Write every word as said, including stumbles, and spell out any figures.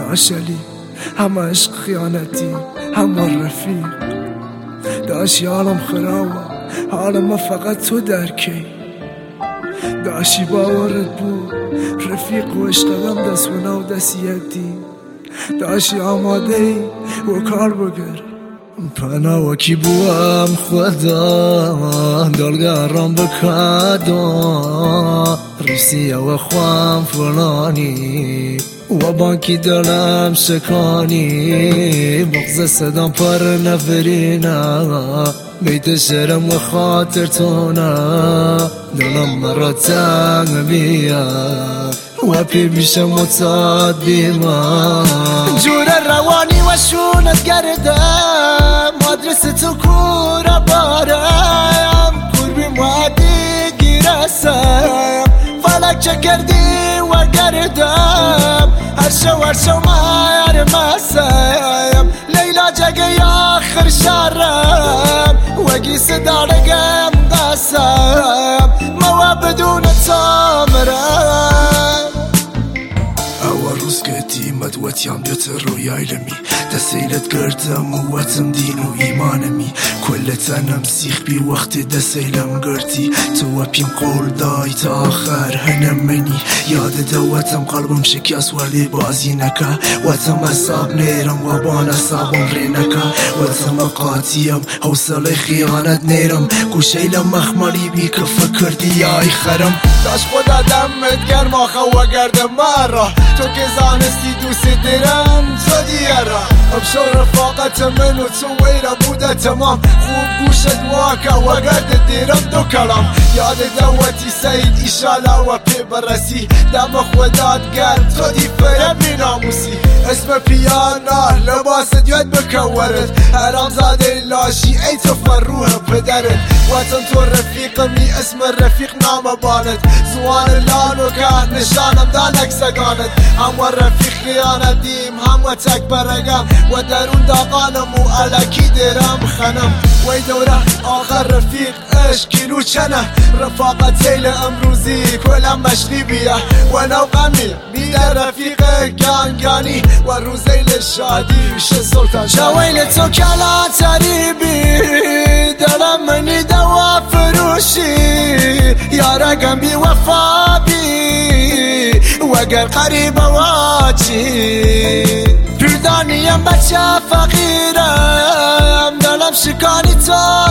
داشلی همه عشق خیانتی همه رفیق داشی حالم خرابه حالم فقط تو درکی داشی باورت بود رفیق و عشقم دست و نو دست یکتی داشی آماده ای و کار بگر پناه وکی بوام خدا دلگرم بکادا ریسی و خوام فلانی و بانکی دلم شکانی بغض صدام پر نفرینا بیت شرم و خاطر تونا دلم مرا تنگ بیا و پی بیشم و تاد بیما جور روانی و شونت گردم آدرس تو کورا بارم قربی مادی گیرسم فلک چه کردی و گردم هر شو هر شو مار مسم لیلا جگه آخر شرم وگی صدارگم دستم موا بدون تامرم اول روز گتی مدوتیم بیت رویای لمی دسیلت گردم و وطم دین و ایمانمی کل تنم سیخ بی وقت دسیلم گردی تو پیم قول دای تا آخر هنم منی یاد دوتم قلبم شکست ولی بازی نکا وطم اصاب نیرم و بان اصابم ری نکا وطم قاتیم حوصله خیانت نیرم گوشیلم مخمالی بی که فکردی آی خرم داش خدا دمت گرم آخه و گردم مرا تو که زانستی دوست دیرم تو دیارا ابشو رفاقت من و تو ویرا بوده تمام خوب گوشت واکا و گرد دیرم دو کلام یاد دوتی سید ایشالا و پی برسی دم خودات گرم تو دی فرمی ناموسی اسم پیانا لباست یاد بکورد حرام زاده لاشی ای تو فروح پدرت وطن تو رفیقمی اسم رفیق نام بانت زوان لانو که نشانم دانک سگانت همه رفیق خیانت دیم همه تک برگم و درون داغانم و علکی دیرم خنم وی دوره آخر رفیق اش کیلو چنه رفاقت زیل امروزی کلم مشقی بیه و نو غمی بیده رفیق گانگانی و روزیل شادی شه سلطان شویل تو کلا تریبی دلم منی دوا فروشی یارگم بی وفا بی وگر قریب واجی پردانیم بچه فقیرم دلم شکانی تا